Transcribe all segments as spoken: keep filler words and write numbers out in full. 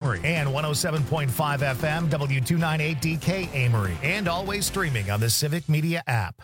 Amory, and one oh seven point five F M, W two ninety-eight D K Amory, and always streaming on the Civic Media app.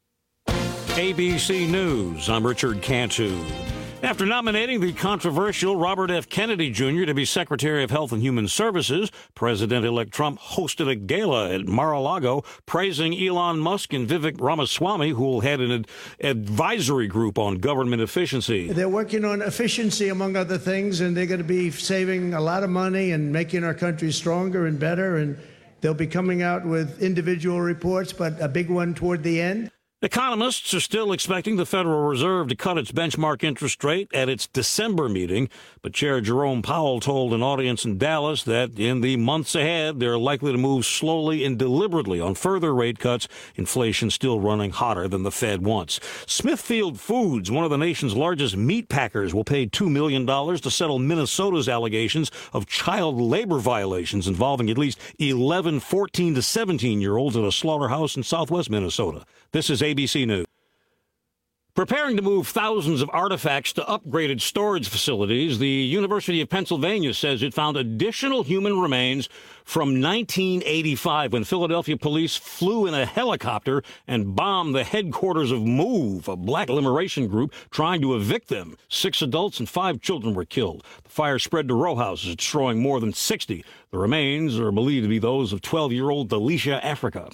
A B C News, I'm Richard Cantu. After nominating the controversial Robert F. Kennedy Junior to be Secretary of Health and Human Services, President-elect Trump hosted a gala at Mar-a-Lago praising Elon Musk and Vivek Ramaswamy, who will head an ad- advisory group on government efficiency. They're working on efficiency, among other things, and they're going to be saving a lot of money and making our country stronger and better, and they'll be coming out with individual reports, but a big one toward the end. Economists are still expecting the Federal Reserve to cut its benchmark interest rate at its December meeting, but Chair Jerome Powell told an audience in Dallas that in the months ahead, they're likely to move slowly and deliberately on further rate cuts, inflation still running hotter than the Fed wants. Smithfield Foods, one of the nation's largest meat packers, will pay two million dollars to settle Minnesota's allegations of child labor violations involving at least eleven fourteen to seventeen-year-olds at a slaughterhouse in southwest Minnesota. This is A B C News. Preparing to move thousands of artifacts to upgraded storage facilities, the University of Pennsylvania says it found additional human remains from nineteen eighty-five when Philadelphia police flew in a helicopter and bombed the headquarters of MOVE, a black liberation group trying to evict them. Six adults and five children were killed. The fire spread to row houses, destroying more than sixty. The remains are believed to be those of twelve-year-old Delicia Africa.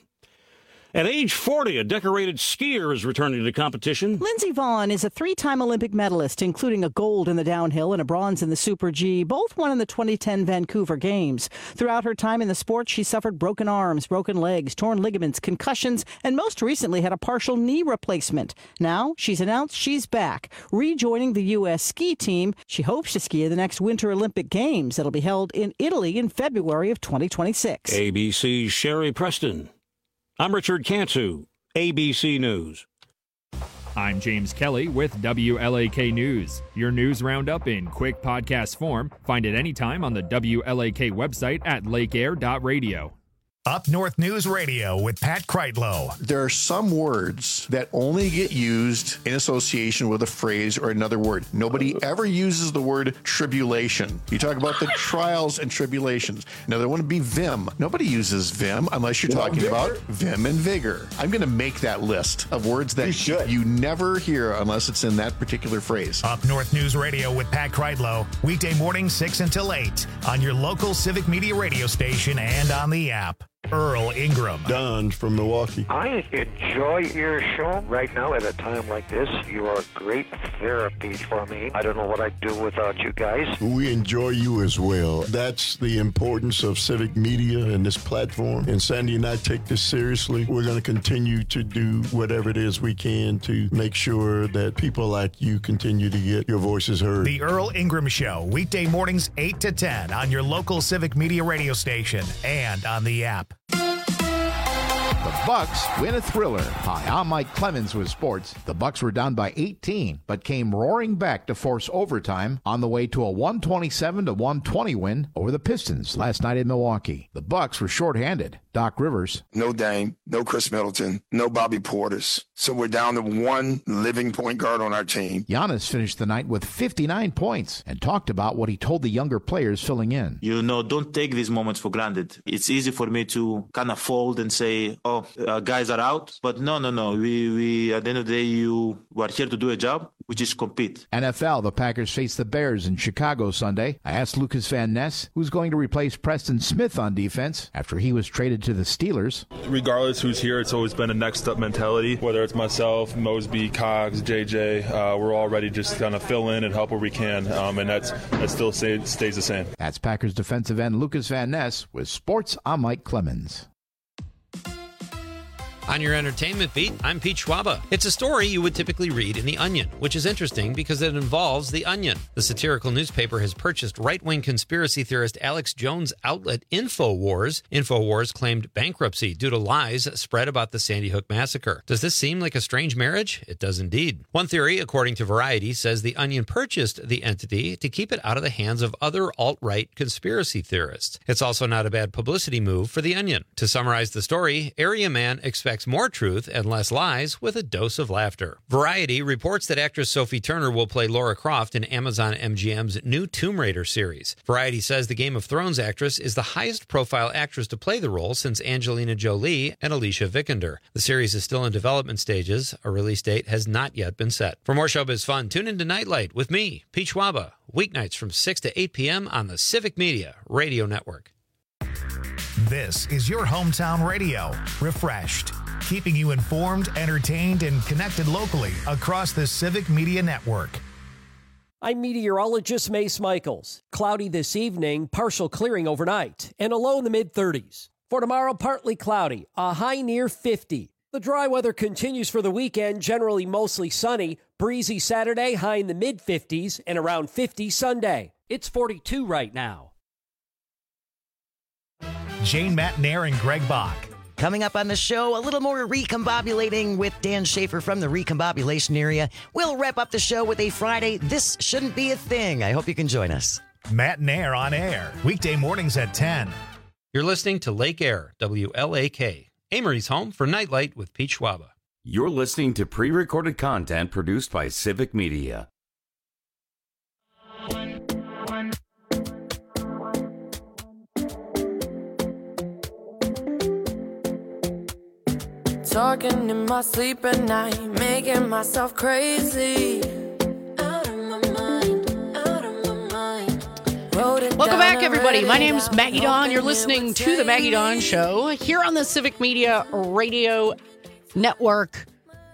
At age forty, a decorated skier is returning to competition. Lindsey Vonn is a three-time Olympic medalist, including a gold in the downhill and a bronze in the Super G, both won in the twenty ten Vancouver Games. Throughout her time in the sport, she suffered broken arms, broken legs, torn ligaments, concussions, and most recently had a partial knee replacement. Now, she's announced she's back, rejoining the U S ski team. She hopes to ski at the next Winter Olympic Games that'll be held in Italy in February of twenty twenty-six. A B C's Sherry Preston. I'm Richard Cantu, A B C News. I'm James Kelly with W L A K News. Your news roundup in quick podcast form. Find it anytime on the W L A K website at lake air dot radio. Up North News Radio with Pat Kreitlow. There are some words that only get used in association with a phrase or another word. Nobody ever uses the word tribulation. You talk about the trials and tribulations. Now, there would be vim. Nobody uses vim unless you're talking about vim and vigor. I'm going to make that list of words that you, you never hear unless it's in that particular phrase. Up North News Radio with Pat Kreitlow. Weekday morning, six until eight on your local Civic Media radio station and on the app. Earl Ingram. Don from Milwaukee. I enjoy your show right now at a time like this. You are great therapy for me. I don't know what I'd do without you guys. We enjoy you as well. That's the importance of civic media and this platform. And Sandy and I take this seriously. We're going to continue to do whatever it is we can to make sure that people like you continue to get your voices heard. The Earl Ingram Show, weekday mornings eight to ten on your local Civic Media radio station and on the app. The Bucks win a thriller. Hi, I'm Mike Clemens with sports. The Bucks were down by eighteen, but came roaring back to force overtime on the way to a one twenty-seven to one twenty win over the Pistons last night in Milwaukee. The Bucks were shorthanded. Doc Rivers. No Dame, no Chris Middleton, no Bobby Portis. So we're down to one living point guard on our team. Giannis finished the night with fifty-nine points and talked about what he told the younger players filling in. You know, don't take these moments for granted. It's easy for me to kind of fold and say, oh, uh, guys are out. But no, no, no. We, we at the end of the day, you are here to do a job, which is compete. N F L, the Packers face the Bears in Chicago Sunday. I asked Lucas Van Ness, who's going to replace Preston Smith on defense after he was traded to the Steelers. Regardless who's here, it's always been a next up mentality. Whether it's myself, Mosby, Cox, J J, uh, we're all ready to just kind of fill in and help where we can, um, and that's that still stay, stays the same. That's Packers defensive end Lucas Van Ness with Sports. I'm Mike Clemens. On your entertainment beat, I'm Pete Schwaba. It's a story you would typically read in The Onion, which is interesting because it involves The Onion. The satirical newspaper has purchased right-wing conspiracy theorist Alex Jones' outlet InfoWars. InfoWars claimed bankruptcy due to lies spread about the Sandy Hook massacre. Does this seem like a strange marriage? It does indeed. One theory, according to Variety, says The Onion purchased the entity to keep it out of the hands of other alt-right conspiracy theorists. It's also not a bad publicity move for The Onion. To summarize the story, Area Man expects expects more truth and less lies with a dose of laughter. Variety reports that actress Sophie Turner will play Lara Croft in Amazon M G M's new Tomb Raider series. Variety says the Game of Thrones actress is the highest-profile actress to play the role since Angelina Jolie and Alicia Vikander. The series is still in development stages. A release date has not yet been set. For more showbiz fun, tune into Nightlight with me, Pete Schwaba, weeknights from six to eight p.m. on the Civic Media Radio Network. This is your hometown radio, refreshed, keeping you informed, entertained, and connected locally across the Civic Media Network. I'm meteorologist Mace Michaels. Cloudy this evening, partial clearing overnight, and a low in the mid-thirties. For tomorrow, partly cloudy, a high near fifty. The dry weather continues for the weekend, generally mostly sunny. Breezy Saturday, high in the mid-fifties, and around fifty Sunday. It's forty-two right now. Jane Matnair and Greg Bach. Coming up on the show, a little more recombobulating with Dan Schaefer from the recombobulation area. We'll wrap up the show with a Friday This Shouldn't Be a Thing. I hope you can join us. Matnair on air, weekday mornings at ten. You're listening to Lake Air, W L A K, Amory's home for Nightlight with Pete Schwaba. You're listening to pre-recorded content produced by Civic Media. Talking in my sleep at night, making myself crazy. Out of my mind, out of my mind. Welcome back, everybody. My name is Maggie Dawn. You're listening to The Maggie Dawn Show here on the Civic Media Radio Network.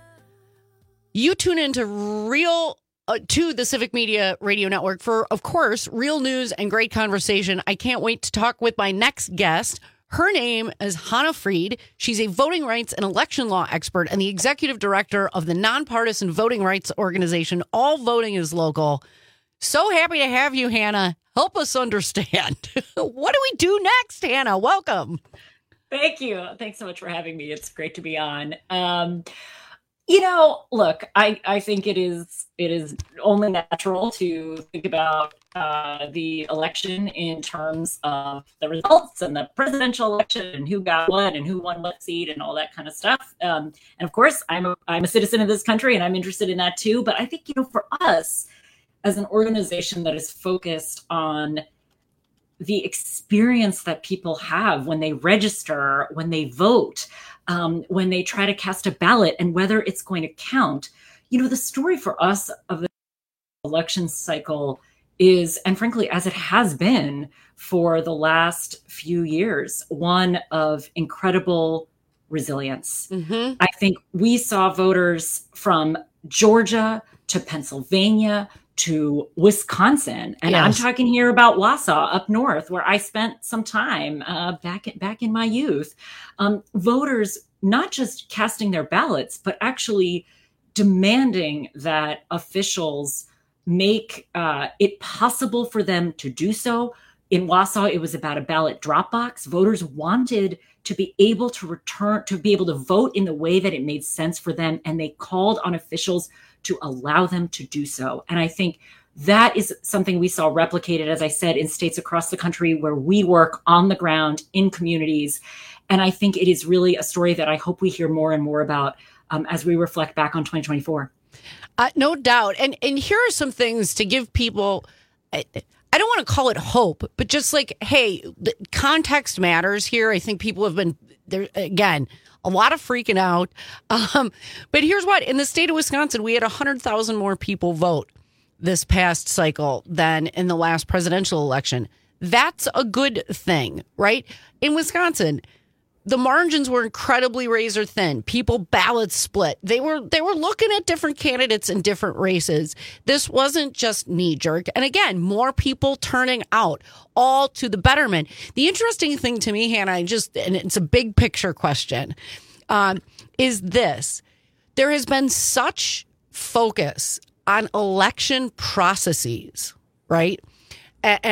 You tune into real uh, to the Civic Media Radio Network for, of course, real news and great conversation. I can't wait to talk with my next guest. Her name is Hannah Freed. She's a voting rights and election law expert and the executive director of the nonpartisan voting rights organization, All Voting is Local. So happy to have you, Hannah. Help us understand. What do we do next, Hannah? Welcome. Thank you. Thanks so much for having me. It's great to be on. Um, you know, look, I, I think it is it is only natural to think about uh, the election in terms of the results and the presidential election and who got what and who won what seat and all that kind of stuff. Um, and of course, I'm a, I'm a citizen of this country and I'm interested in that too. But I think, you know, for us as an organization that is focused on the experience that people have when they register, when they vote, um, when they try to cast a ballot and whether it's going to count. You know, the story for us of the election cycle is, and frankly, as it has been for the last few years, one of incredible resilience. Mm-hmm. I think we saw voters from Georgia to Pennsylvania to Wisconsin. And yes. I'm talking here about Wausau up north, where I spent some time uh, back, in, back in my youth. Um, voters not just casting their ballots, but actually demanding that officials make uh, it possible for them to do so. In Wausau, it was about a ballot drop box. Voters wanted to be able to return, to be able to vote in the way that it made sense for them. And they called on officials to allow them to do so. And I think that is something we saw replicated, as I said, in states across the country where we work on the ground in communities. And I think it is really a story that I hope we hear more and more about um, as we reflect back on twenty twenty-four. Uh, no doubt. And and here are some things to give people, I, I don't want to call it hope, but just like, hey, the context matters here. I think people have been there again. A lot of freaking out. Um, but here's what. In the state of Wisconsin, we had one hundred thousand more people vote this past cycle than in the last presidential election. That's a good thing, right? In Wisconsin, the margins were incredibly razor thin. People ballots split. They were they were looking at different candidates in different races. This wasn't just knee jerk. And again, more people turning out, all to the betterment. The interesting thing to me, Hannah, just and it's a big picture question, um, is this: there has been such focus on election processes, right? And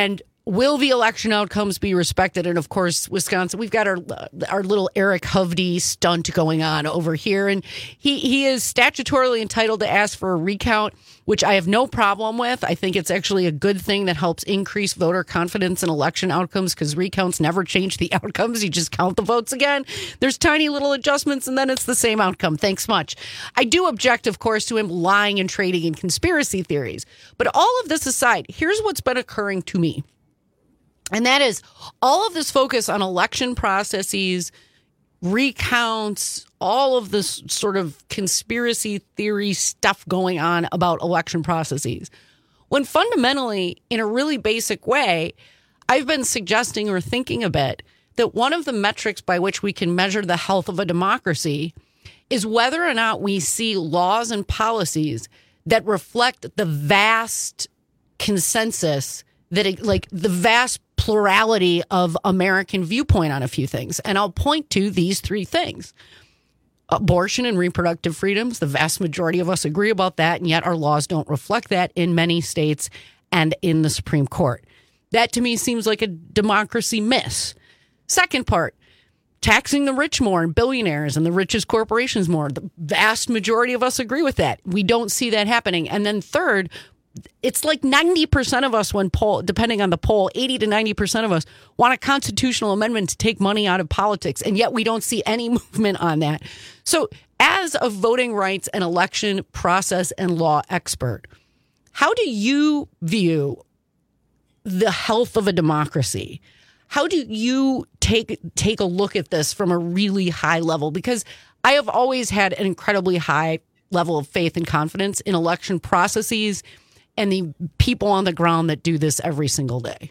will the election outcomes be respected? And of course, Wisconsin, we've got our our little Eric Hovde stunt going on over here. And he, he is statutorily entitled to ask for a recount, which I have no problem with. I think it's actually a good thing that helps increase voter confidence in election outcomes, because recounts never change the outcomes. You just count the votes again. There's tiny little adjustments, and then it's the same outcome. Thanks much. I do object, of course, to him lying and trading in conspiracy theories. But all of this aside, here's what's been occurring to me. And that is all of this focus on election processes, recounts, all of this sort of conspiracy theory stuff going on about election processes. When fundamentally, in a really basic way, I've been suggesting or thinking a bit that one of the metrics by which we can measure the health of a democracy is whether or not we see laws and policies that reflect the vast consensus that it, like the vast plurality of American viewpoint on a few things. And I'll point to these three things. Abortion and reproductive freedoms. The vast majority of us agree about that, and yet our laws don't reflect that in many states and in the Supreme Court. That to me seems like a democracy miss. Second part, taxing the rich more and billionaires and the richest corporations more. The vast majority of us agree with that. We don't see that happening. And then third, it's like ninety percent of us, when poll, depending on the poll, eighty to ninety percent of us want a constitutional amendment to take money out of politics. And yet we don't see any movement on that. So as a voting rights and election process and law expert, how do you view the health of a democracy? How do you take take a look at this from a really high level? Because I have always had an incredibly high level of faith and confidence in election processes and the people on the ground that do this every single day.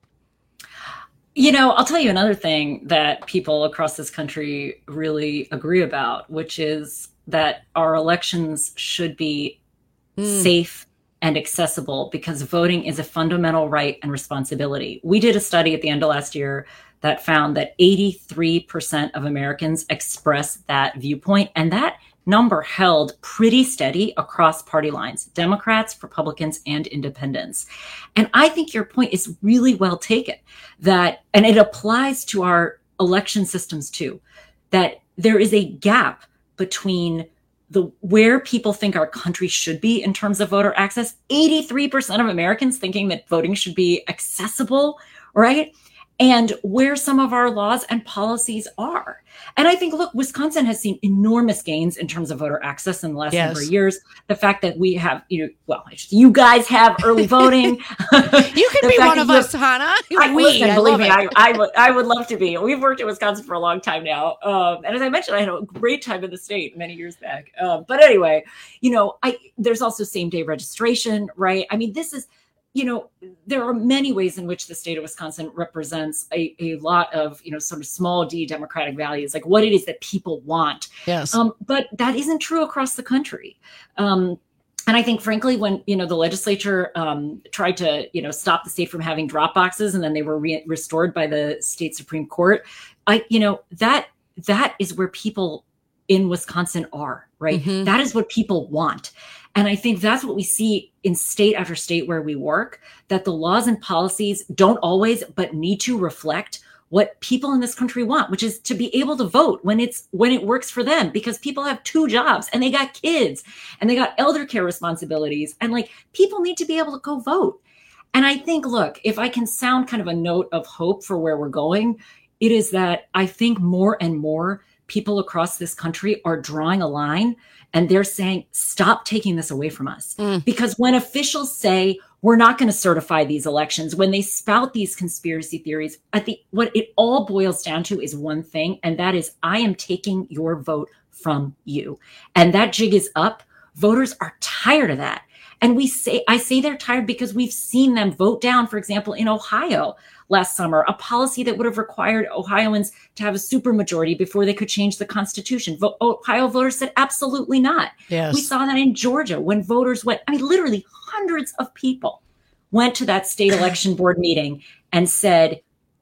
You know, I'll tell you another thing that people across this country really agree about, which is that our elections should be mm. safe and accessible, because voting is a fundamental right and responsibility. We did a study at the end of last year that found that eighty-three percent of Americans express that viewpoint, and that number held pretty steady across party lines, Democrats, Republicans, and independents. And I think your point is really well taken, that, and it applies to our election systems too, that there is a gap between the where people think our country should be in terms of voter access. eighty-three percent of Americans thinking that voting should be accessible, right? And where some of our laws and policies are. And I think, look, Wisconsin has seen enormous gains in terms of voter access in the last yes. number of years. The fact that we have, you know, well, you guys have early voting. You can be one of us, Hannah. I, we, listen, I believe me, it. I, I, would, I would love to be. We've worked in Wisconsin for a long time now. Um, and as I mentioned, I had a great time in the state many years back. Um, but anyway, you know, I there's also same day registration, right? I mean, this is, you know, there are many ways in which the state of Wisconsin represents a, a lot of, you know, sort of small d democratic values, like what it is that people want. Yes. Um, but that isn't true across the country. Um, and I think, frankly, when, you know, the legislature um, tried to, you know, stop the state from having drop boxes, and then they were re- restored by the state Supreme Court, I, you know, that that is where people in Wisconsin are, right? Mm-hmm. That is what people want. And I think that's what we see in state after state where we work, that the laws and policies don't always, but need to reflect what people in this country want, which is to be able to vote when it's when it works for them, because people have two jobs and they got kids and they got elder care responsibilities. And like, people need to be able to go vote. And I think, look, if I can sound kind of a note of hope for where we're going, it is that I think more and more people across this country are drawing a line, and they're saying, stop taking this away from us. Mm. Because when officials say, we're not going to certify these elections, when they spout these conspiracy theories, at the what it all boils down to is one thing, and that is, I am taking your vote from you. And that jig is up. Voters are tired of that. And we say, I say they're tired because we've seen them vote down, for example, in Ohio last summer, a policy that would have required Ohioans to have a supermajority before they could change the Constitution. Vo- Ohio voters said absolutely not. Yes. We saw that in Georgia when voters went, I mean, literally hundreds of people went to that state election board meeting and said,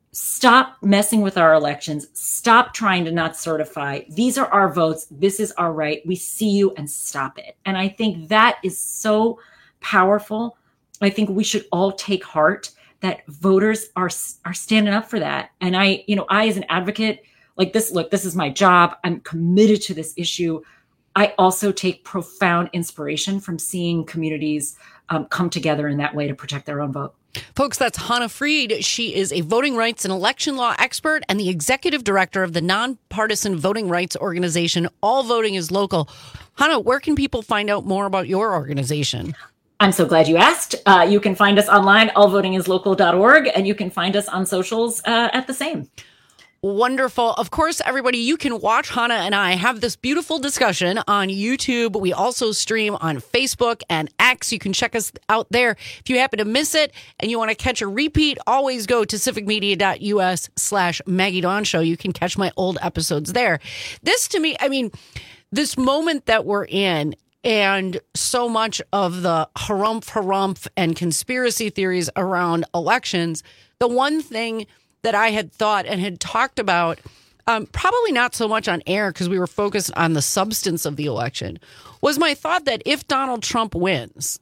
stop messing with our elections. Stop trying to not certify. These are our votes. This is our right. We see you, and stop it. And I think that is so powerful. I think we should all take heart that voters are are standing up for that. And I, you know, I as an advocate, like this, look, this is my job. I'm committed to this issue. I also take profound inspiration from seeing communities um, come together in that way to protect their own vote. Folks, that's Hannah Fried. She is a voting rights and election law expert and the executive director of the nonpartisan voting rights organization, All Voting is Local. Hannah, where can people find out more about your organization? I'm so glad you asked. Uh, you can find us online, all voting is local dot org, and you can find us on socials uh, at the same. Wonderful. Of course, everybody, you can watch Hannah and I have this beautiful discussion on YouTube. We also stream on Facebook and X. You can check us out there. If you happen to miss it and you want to catch a repeat, always go to civicmedia.us slash Maggie Dawn Show. You can catch my old episodes there. This to me, I mean, this moment that we're in and so much of the harumph harumph and conspiracy theories around elections, the one thing that I had thought and had talked about, um, probably not so much on air because we were focused on the substance of the election, was my thought that if Donald Trump wins,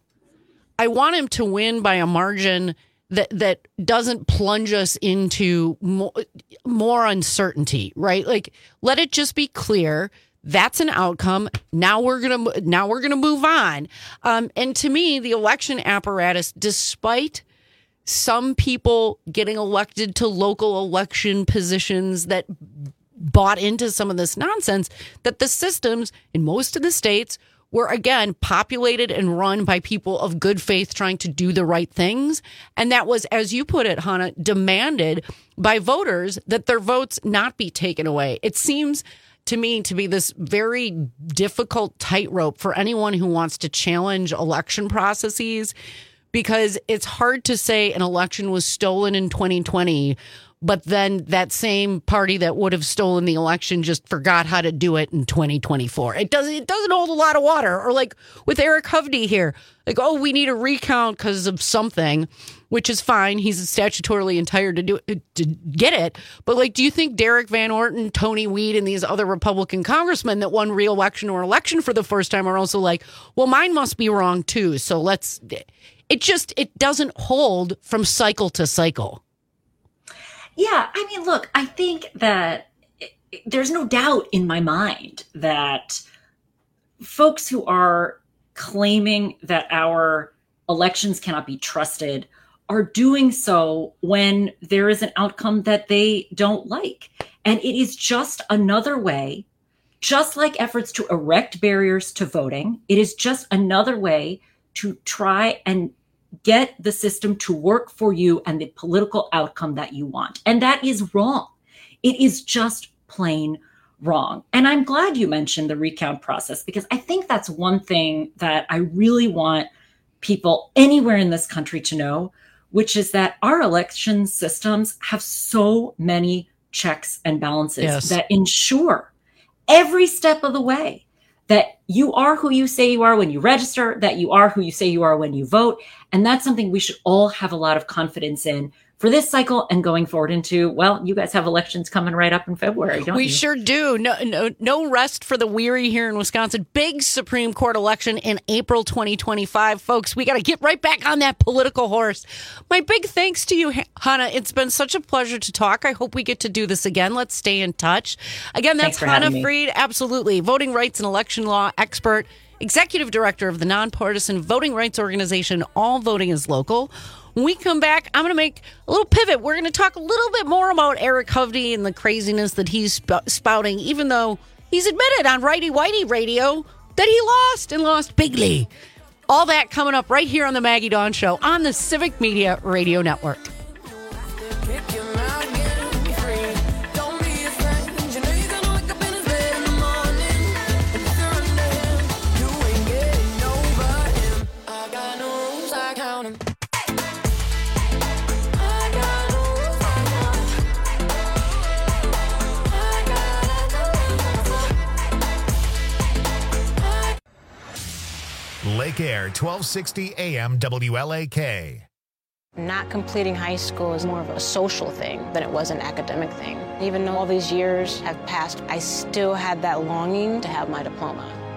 I want him to win by a margin that that doesn't plunge us into more, more uncertainty, right? Like, let it just be clear that's an outcome. Now we're gonna now we're gonna move on. Um, and to me, the election apparatus, despite some people getting elected to local election positions that bought into some of this nonsense, that the systems in most of the states were, again, populated and run by people of good faith trying to do the right things. And that was, as you put it, Hannah, demanded by voters that their votes not be taken away. It seems to me to be this very difficult tightrope for anyone who wants to challenge election processes, because it's hard to say an election was stolen in twenty twenty, but then that same party that would have stolen the election just forgot how to do it in twenty twenty-four. It doesn't it doesn't hold a lot of water. Or like with Eric Hovde here, like, oh, we need a recount because of something, which is fine. He's statutorily entitled to do it, to get it. But like, do you think Derek Van Orton, Tony Weed, and these other Republican congressmen that won re-election or election for the first time are also like, well, mine must be wrong too. So let's. It just, it doesn't hold from cycle to cycle. Yeah, I mean, look, I think that there's no doubt in my mind that folks who are claiming that our elections cannot be trusted are doing so when there is an outcome that they don't like. And it is just another way, just like efforts to erect barriers to voting, it is just another way to try and get the system to work for you and the political outcome that you want. And that is wrong. It is just plain wrong. And I'm glad you mentioned the recount process, because I think that's one thing that I really want people anywhere in this country to know, which is that our election systems have so many checks and balances yes. that ensure every step of the way that you are who you say you are when you register, that you are who you say you are when you vote. And that's something we should all have a lot of confidence in for this cycle and going forward into, well, you guys have elections coming right up in February, don't we you? We sure do. No, no, no rest for the weary here in Wisconsin. Big Supreme Court election in April twenty twenty-five. Folks, we got to get right back on that political horse. My big thanks to you, Hannah. It's been such a pleasure to talk. I hope we get to do this again. Let's stay in touch. Again, that's Hannah Fried, absolutely. Voting rights and election law expert, executive director of the nonpartisan voting rights organization, All Voting is Local. When we come back, I'm going to make a little pivot. We're going to talk a little bit more about Eric Hovde and the craziness that he's sp- spouting, even though he's admitted on Righty Whitey Radio that he lost and lost bigly. All that coming up right here on the Maggie Dawn Show on the Civic Media Radio Network. Lake Air, twelve sixty A M W L A K. Not completing high school is more of a social thing than it was an academic thing. Even though all these years have passed, I still had that longing to have my diploma.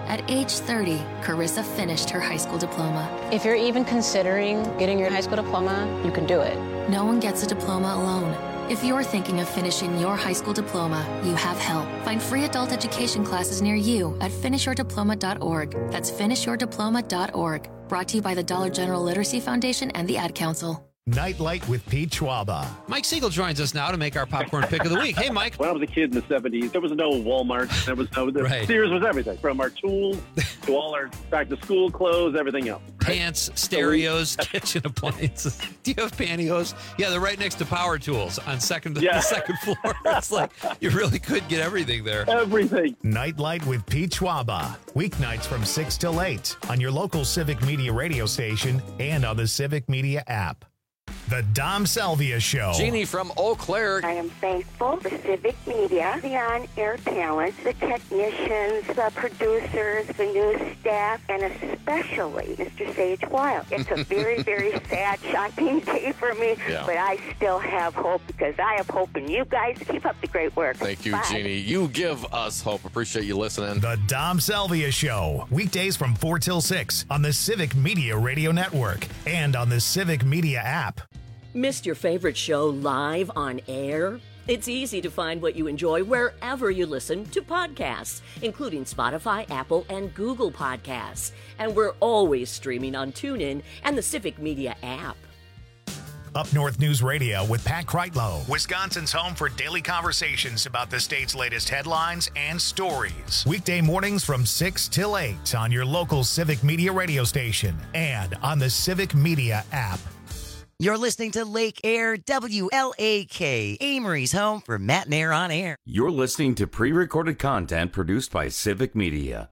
At age thirty, Carissa finished her high school diploma. If you're even considering getting your high school diploma, you can do it. No one gets a diploma alone. If you're thinking of finishing your high school diploma, you have help. Find free adult education classes near you at finish your diploma dot org. That's finish your diploma dot org. Brought to you by the Dollar General Literacy Foundation and the Ad Council. Nightlight with Pete Schwaba. Mike Siegel joins us now to make our popcorn pick of the week. Hey, Mike. When I was a kid in the seventies, there was no Walmart. There was no, the Right. Sears was everything, from our tools to all our back-to-school clothes, everything else. Pants, stereos, kitchen appliances. Do you have pantyhose? Yeah, they're right next to power tools on second Yeah. the second floor. It's like you really could get everything there. Everything. Nightlight with Pete Schwaba. Weeknights from six till eight on your local Civic Media radio station and on the Civic Media app. The Dom Salvia Show. Jeannie from Eau Claire. I am thankful for Civic Media, the on-air talent, the technicians, the producers, the news staff, and especially Mister Sage Wild. It's a very, very sad, shocking day for me, Yeah. but I still have hope because I have hope in you guys. Keep up the great work. Thank you, Bye. Jeannie. You give us hope. Appreciate you listening. The Dom Salvia Show. Weekdays from four till six on the Civic Media Radio Network and on the Civic Media app. Missed your favorite show live on air? It's easy to find what you enjoy wherever you listen to podcasts, including Spotify, Apple, and Google Podcasts. And we're always streaming on TuneIn and the Civic Media app. Up North News Radio with Pat Kreitlow, Wisconsin's home for daily conversations about the state's latest headlines and stories. Weekday mornings from six till eight on your local Civic Media radio station and on the Civic Media app. You're listening to Lake Air W L A K, Amory's home for Matt and Air on Air. You're listening to pre-recorded content produced by Civic Media.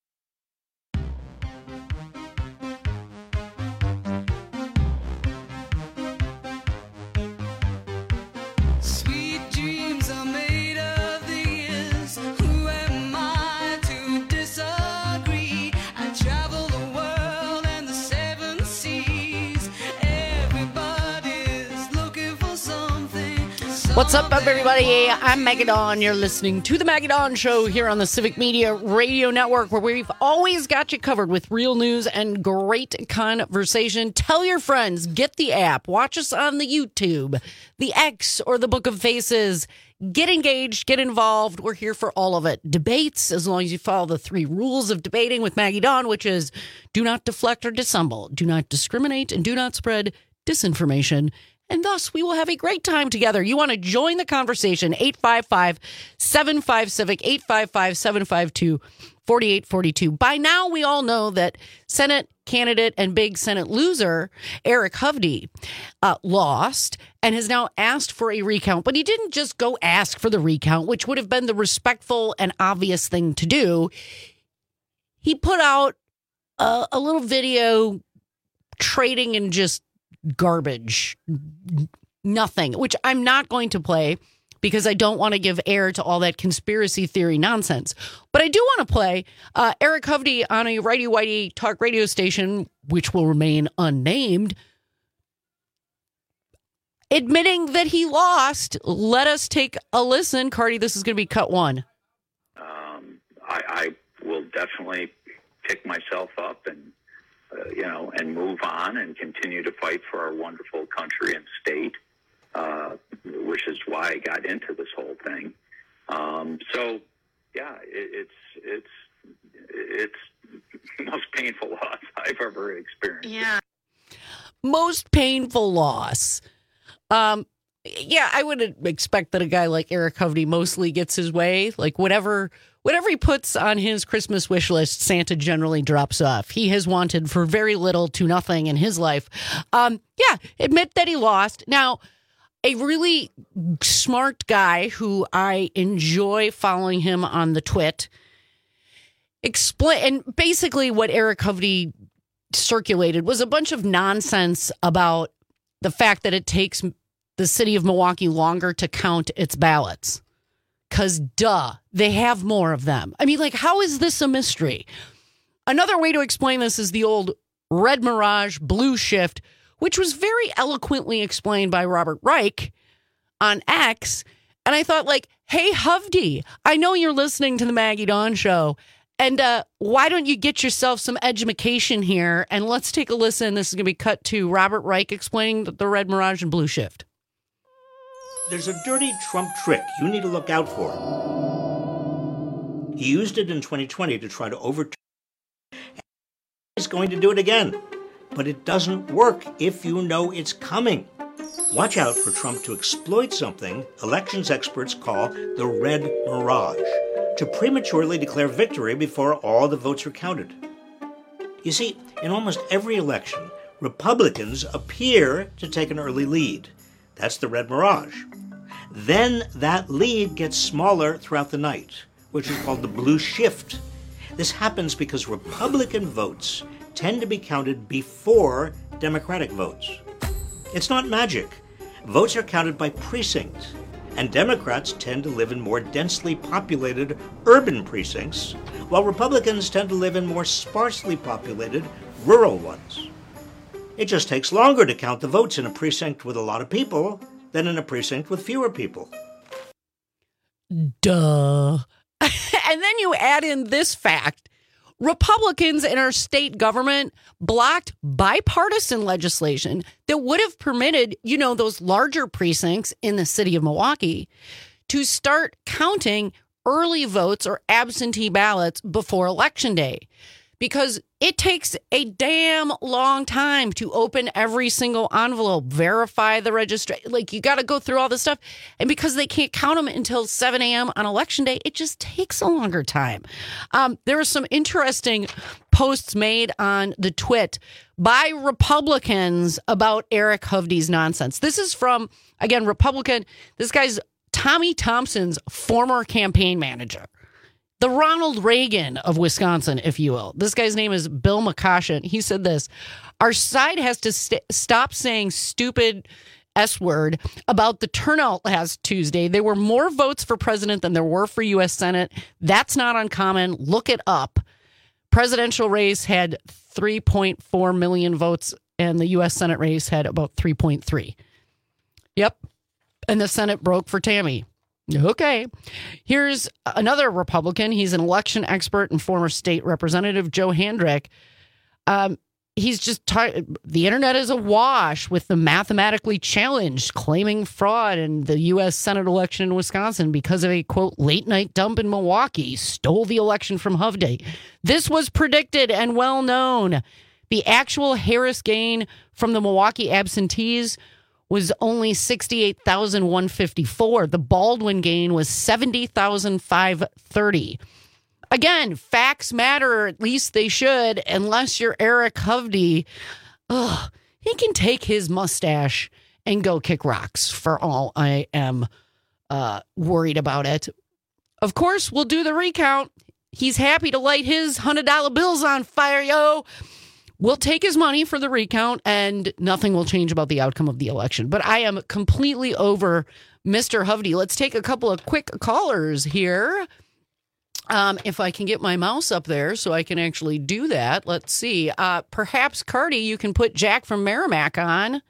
Sweet dreams are made of these. Who am I to disagree? I travel the world and the seven seas. Everybody's looking for something. What's up, everybody? I'm Maggie Dawn. You're listening to The Maggie Dawn Show here on the Civic Media Radio Network, where we've always got you covered with real news and great conversation. Tell your friends, get the app, watch us on the YouTube, the X, or the Book of Faces. Get engaged, get involved. We're here for all of it. Debates, as long as you follow the three rules of debating with Maggie Dawn, which is do not deflect or dissemble, do not discriminate, and do not spread disinformation. And thus, we will have a great time together. You want to join the conversation, eight five five, seven five, CIVIC, eight five five, seven five two, four eight four two. By now, we all know that Senate candidate and big Senate loser, Eric Hovde, uh, lost and has now asked for a recount. But he didn't just go ask for the recount, which would have been the respectful and obvious thing to do. He put out a, a little video trading in just garbage, nothing, which I'm not going to play because I don't want to give air to all that conspiracy theory nonsense. But I do want to play uh, Eric Hovde on a righty-whitey talk radio station, which will remain unnamed, admitting that he lost. Let us take a listen. Cardi, this is going to be cut one. Um, I, I will definitely pick myself up and Uh, you know, and move on and continue to fight for our wonderful country and state, uh, which is why I got into this whole thing. Um, so, yeah, it, it's it's it's the most painful loss I've ever experienced. Yeah, most painful loss. Um, yeah, I would expect that a guy like Eric Hovde mostly gets his way, like whatever. Whatever he puts on his Christmas wish list, Santa generally drops off. He has wanted for very little to nothing in his life. Um, yeah, admit that he lost. Now, a really smart guy who I enjoy following him on the twit, explain, and basically what Eric Hovde circulated was a bunch of nonsense about the fact that it takes the city of Milwaukee longer to count its ballots. Because, duh, they have more of them. I mean, like, how is this a mystery? Another way to explain this is the old red mirage, blue shift, which was very eloquently explained by Robert Reich on X. And I thought, like, hey, Hovde, I know you're listening to the Maggie Dawn Show, And uh, why don't you get yourself some edumacation here? And let's take a listen. This is going to be cut to Robert Reich explaining the, the red Mirage and blue shift. There's a dirty Trump trick you need to look out for. He used it in twenty twenty to try to overturn. He's going to do it again. But it doesn't work if you know it's coming. Watch out for Trump to exploit something elections experts call the red mirage, to prematurely declare victory before all the votes are counted. You see, in almost every election, Republicans appear to take an early lead. That's the red mirage. Then that lead gets smaller throughout the night, which is called the blue shift. This happens because Republican votes tend to be counted before Democratic votes. It's not magic. Votes are counted by precinct, and Democrats tend to live in more densely populated urban precincts, while Republicans tend to live in more sparsely populated rural ones. It just takes longer to count the votes in a precinct with a lot of people than in a precinct with fewer people. Duh. And then you add in this fact. Republicans in our state government blocked bipartisan legislation that would have permitted, you know, those larger precincts in the city of Milwaukee to start counting early votes or absentee ballots before Election Day. Because it takes a damn long time to open every single envelope, verify the registration. Like, you got to go through all this stuff. And because they can't count them until seven a.m. on Election Day, it just takes a longer time. Um, there were some interesting posts made on the Twit by Republicans about Eric Hovde's nonsense. This is from, again, Republican. This guy's Tommy Thompson's former campaign manager. The Ronald Reagan of Wisconsin, if you will. This guy's name is Bill McCoshen. He said this: our side has to st- stop saying stupid S word about the turnout last Tuesday. There were more votes for president than there were for U S Senate. That's not uncommon. Look it up. Presidential race had three point four million votes, and the U S Senate race had about three point three. Yep. And the Senate broke for Tammy. Okay. Here's another Republican. He's an election expert and former state representative, Joe Handrick. Um, he's just t- the internet is awash with the mathematically challenged claiming fraud in the U S Senate election in Wisconsin because of a, quote, late night dump in Milwaukee stole the election from Hovde. This was predicted and well known. The actual Harris gain from the Milwaukee absentees was only sixty-eight thousand one hundred fifty-four. The Baldwin gain was seventy thousand five hundred thirty. Again, facts matter, or at least they should, unless you're Eric Hovde. Ugh, he can take his mustache and go kick rocks for all I am uh, worried about it. Of course, we'll do the recount. He's happy to light his one hundred dollar bills on fire, yo. We'll take his money for the recount, and nothing will change about the outcome of the election. But I am completely over Mister Hovde. Let's take a couple of quick callers here. Um, if I can get my mouse up there so I can actually do that. Let's see. Uh, perhaps, Cardi, you can put Jack from Merrimack on.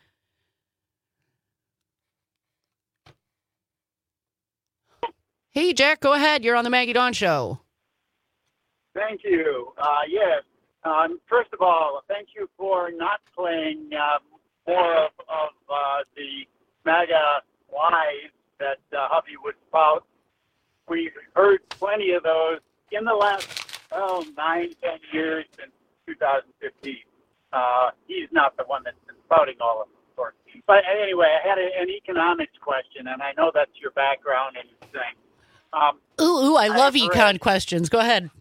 Hey, Jack, go ahead. You're on the Maggie Dawn Show. Thank you. Uh, yes. Um, first of all, thank you for not playing uh, more of, of uh, the MAGA lies that uh, Hovde would spout. We've heard plenty of those in the last, oh, nine, ten years since two thousand fifteen. Uh, he's not the one that's been spouting all of them, of course. But anyway, I had a, an economics question, and I know that's your background and your thing. Um, ooh, ooh, I love I econ read, questions. Go ahead.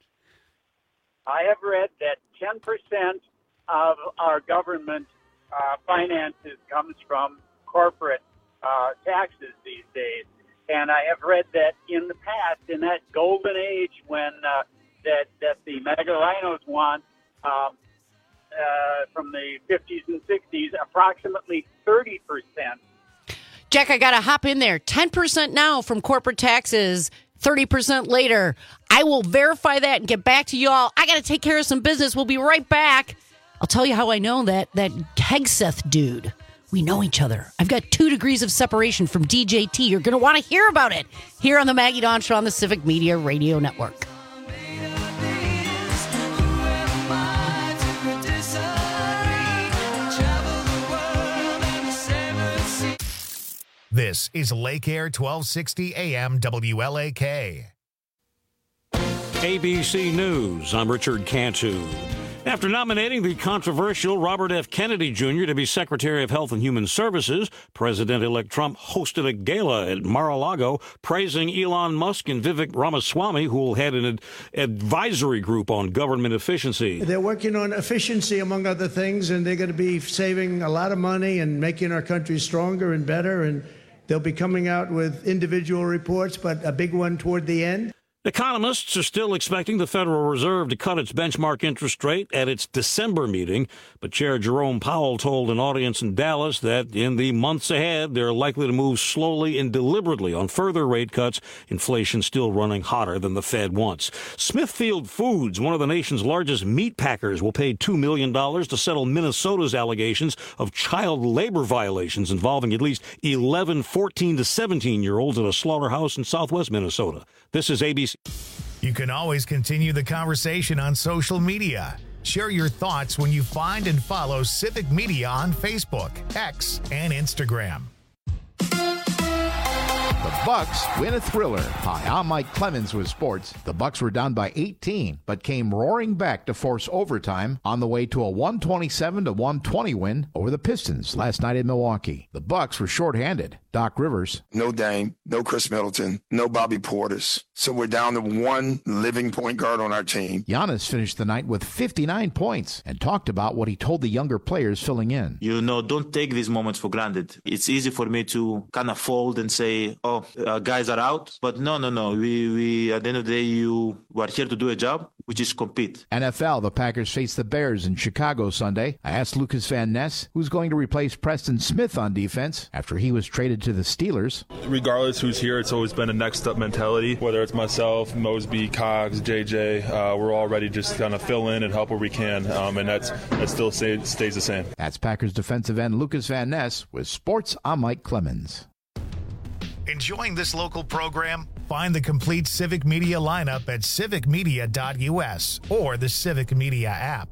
I have read that ten percent of our government uh, finances comes from corporate uh, taxes these days. And I have read that in the past, in that golden age when uh, that, that the MAGA rhinos won um, uh, from the fifties and sixties, approximately thirty percent. Jack, I got to hop in there. ten percent now from corporate taxes, thirty percent later. I will verify that and get back to y'all. I got to take care of some business. We'll be right back. I'll tell you how I know that that Hegseth dude. We know each other. I've got two degrees of separation from D J T. You're going to want to hear about it here on the Maggie Dawn Show on the Civic Media Radio Network. This is Lake Air twelve sixty A M W L A K. A B C News, I'm Richard Cantu. After nominating the controversial Robert F. Kennedy Junior to be Secretary of Health and Human Services, President-elect Trump hosted a gala at Mar-a-Lago praising Elon Musk and Vivek Ramaswamy, who will head an ad- advisory group on government efficiency. They're working on efficiency, among other things, and they're going to be saving a lot of money and making our country stronger and better, and they'll be coming out with individual reports, but a big one toward the end. Economists are still expecting the Federal Reserve to cut its benchmark interest rate at its December meeting, but Chair Jerome Powell told an audience in Dallas that in the months ahead, they're likely to move slowly and deliberately on further rate cuts, inflation still running hotter than the Fed wants. Smithfield Foods, one of the nation's largest meat packers, will pay two million dollars to settle Minnesota's allegations of child labor violations involving at least eleven fourteen to seventeen-year-olds at a slaughterhouse in southwest Minnesota. This is A B C. You can always continue the conversation on social media. Share your thoughts when you find and follow Civic Media on Facebook, X, and Instagram. The Bucks win a thriller. Hi, I'm Mike Clemens with sports. The Bucks were down by eighteen, but came roaring back to force overtime on the way to a one twenty-seven to one twenty win over the Pistons last night in Milwaukee. The Bucks were shorthanded. Doc Rivers. No Dame, no Chris Middleton, no Bobby Portis. So we're down to one living point guard on our team. Giannis finished the night with fifty-nine points and talked about what he told the younger players filling in. You know, don't take these moments for granted. It's easy for me to kind of fold and say, oh, uh, guys are out. But no, no, no. We, we, at the end of the day, you are here to do a job, which is compete. N F L, the Packers face the Bears in Chicago Sunday. I asked Lucas Van Ness, who's going to replace Preston Smith on defense after he was traded to the Steelers. Regardless who's here, it's always been a next up mentality. Whether it's myself, Mosby, Cox, J J, uh, we're all ready to just kind of fill in and help where we can, um, and that's that still stay, stays the same. That's Packers defensive end Lucas Van Ness with Sports. I'm Mike Clemens. Enjoying this local program? Find the complete Civic Media lineup at civic media dot U S or the Civic Media app.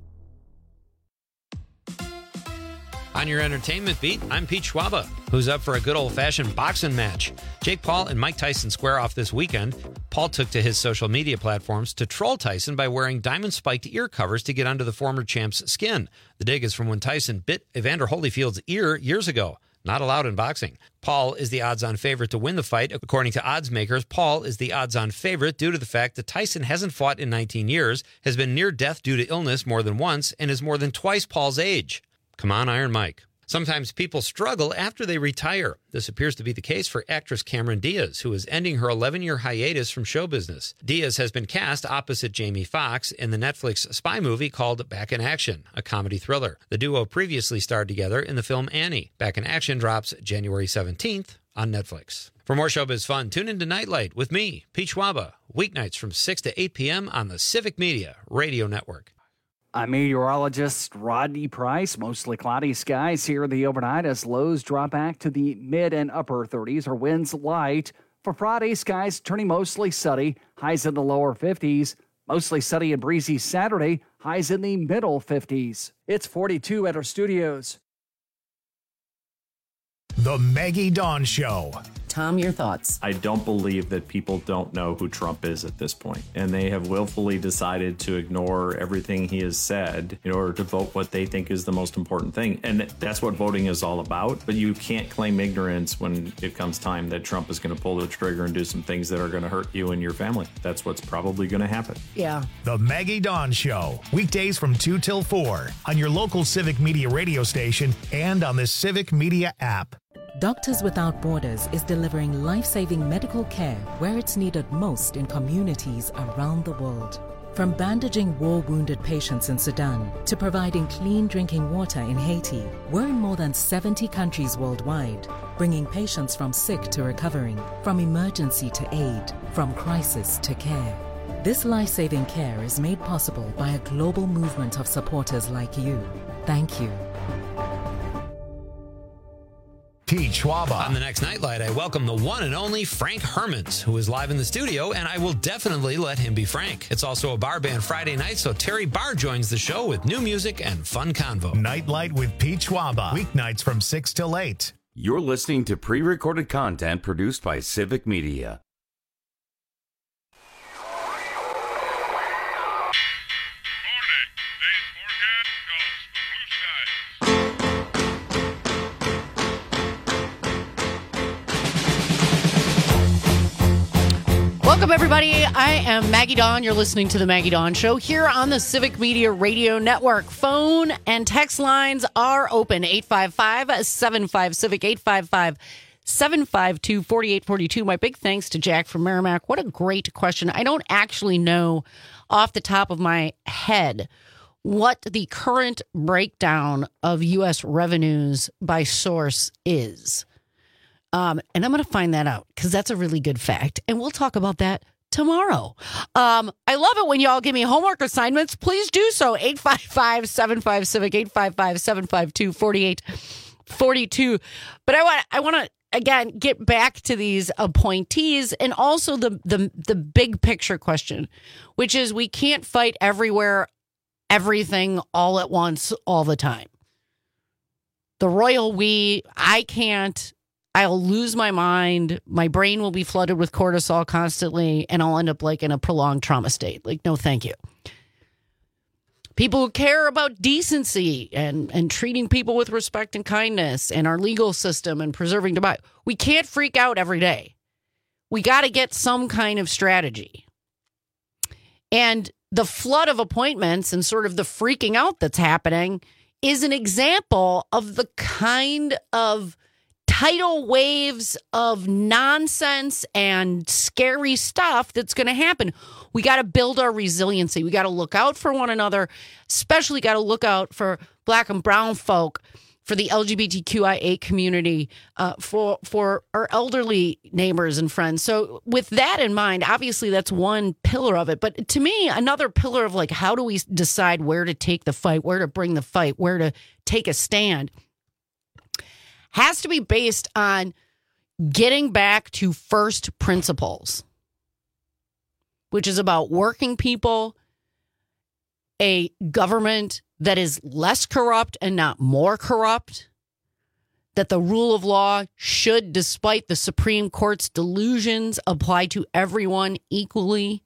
On your entertainment beat, I'm Pete Schwaba, who's up for a good old-fashioned boxing match. Jake Paul and Mike Tyson square off this weekend. Paul took to his social media platforms to troll Tyson by wearing diamond-spiked ear covers to get under the former champ's skin. The dig is from when Tyson bit Evander Holyfield's ear years ago. Not allowed in boxing. Paul is the odds-on favorite to win the fight. According to odds makers, Paul is the odds-on favorite due to the fact that Tyson hasn't fought in nineteen years, has been near death due to illness more than once, and is more than twice Paul's age. Come on, Iron Mike. Sometimes people struggle after they retire. This appears to be the case for actress Cameron Diaz, who is ending her eleven-year hiatus from show business. Diaz has been cast opposite Jamie Foxx in the Netflix spy movie called Back in Action, a comedy thriller. The duo previously starred together in the film Annie. Back in Action drops January seventeenth on Netflix. For more showbiz fun, tune into Nightlight with me, Pete Schwaba, weeknights from six to eight p.m. on the Civic Media Radio Network. I'm meteorologist Rodney Price. Mostly cloudy skies here in the overnight as lows drop back to the mid and upper thirties or winds light. For Friday, skies turning mostly sunny, highs in the lower fifties. Mostly sunny and breezy Saturday, highs in the middle fifties. It's forty-two at our studios. The Maggie Dawn Show. Tom, your thoughts? I don't believe that people don't know who Trump is at this point, and they have willfully decided to ignore everything he has said in order to vote what they think is the most important thing. And that's what voting is all about. But you can't claim ignorance when it comes time that Trump is going to pull the trigger and do some things that are going to hurt you and your family. That's what's probably going to happen. Yeah. The Maggie Dawn Show, weekdays from two till four on your local Civic Media radio station and on the Civic Media app. Doctors Without Borders is delivering life-saving medical care where it's needed most in communities around the world. From bandaging war-wounded patients in Sudan to providing clean drinking water in Haiti, we're in more than seventy countries worldwide, bringing patients from sick to recovering, from emergency to aid, from crisis to care. This life-saving care is made possible by a global movement of supporters like you. Thank you. Pete Schwaba. On the next Nightlight, I welcome the one and only Frank Hermans, who is live in the studio, and I will definitely let him be Frank. It's also a bar band Friday night, so Terry Barr joins the show with new music and fun convo. Nightlight with Pete Schwaba, weeknights from six till eight. You're listening to pre-recorded content produced by Civic Media. Welcome, everybody. I am Maggie Dawn. You're listening to The Maggie Dawn Show here on the Civic Media Radio Network. Phone and text lines are open. eight five five, seven five, CIVIC, eight five five, seven five two, four eight four two. My big thanks to Jack from Merrimack. What a great question. I don't actually know off the top of my head what the current breakdown of U S revenues by source is. Um, and I'm going to find that out because that's a really good fact. And we'll talk about that tomorrow. Um, I love it when y'all give me homework assignments. Please do so. eight five five, seven five, CIVIC, eight five five, seven five two, four eight four two. But I want I want to, again, get back to these appointees and also the, the, the big picture question, which is we can't fight everywhere, everything all at once, all the time. The royal we, I can't. I'll lose my mind. My brain will be flooded with cortisol constantly, and I'll end up like in a prolonged trauma state. Like, no, thank you. People who care about decency and, and treating people with respect and kindness and our legal system and preserving democracy. We can't freak out every day. We got to get some kind of strategy. And the flood of appointments and sort of the freaking out that's happening is an example of the kind of tidal waves of nonsense and scary stuff that's going to happen. We got to build our resiliency. We got to look out for one another, especially got to look out for Black and brown folk, for the L G B T Q I A community, uh, for for our elderly neighbors and friends. So with that in mind, obviously that's one pillar of it. But to me, another pillar of like, how do we decide where to take the fight, where to bring the fight, where to take a stand, has to be based on getting back to first principles, which is about working people, a government that is less corrupt and not more corrupt, that the rule of law should, despite the Supreme Court's delusions, apply to everyone equally,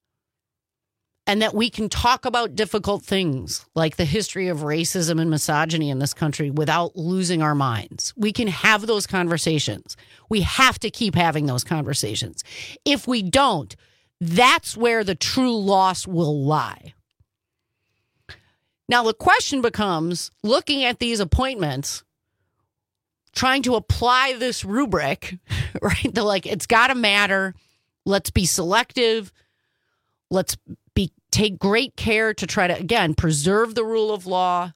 and that we can talk about difficult things like the history of racism and misogyny in this country without losing our minds. We can have those conversations. We have to keep having those conversations. If we don't, that's where the true loss will lie. Now, the question becomes, looking at these appointments, trying to apply this rubric, right? They're like, it's got to matter. Let's be selective. Let's be take great care to try to, again, preserve the rule of law,